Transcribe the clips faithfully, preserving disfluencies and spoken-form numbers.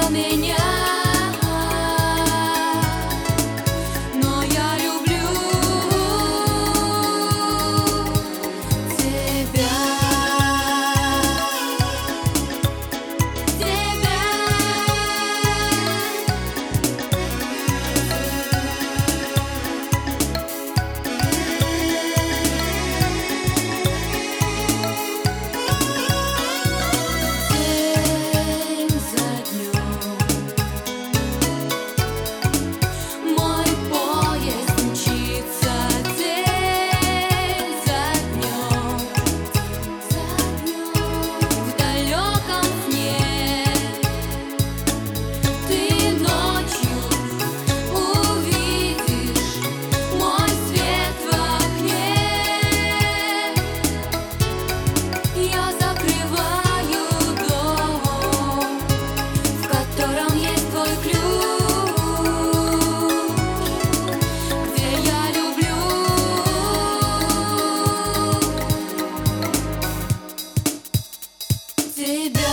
меня. Но я люблю тебя, тебя. День за днем мой поезд мчится, день за днем, за днем. В далеком сне ты ночью увидишь мой свет в окне. Я закрываю дом, в котором есть твой ключ, где я люблю тебя,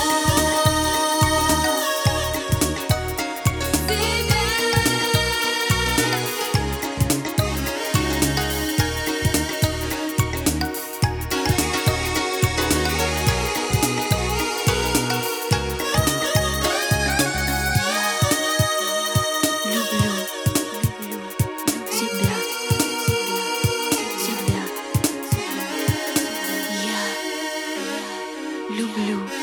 Люблю, люблю тебя, тебя, тебя. Я люблю.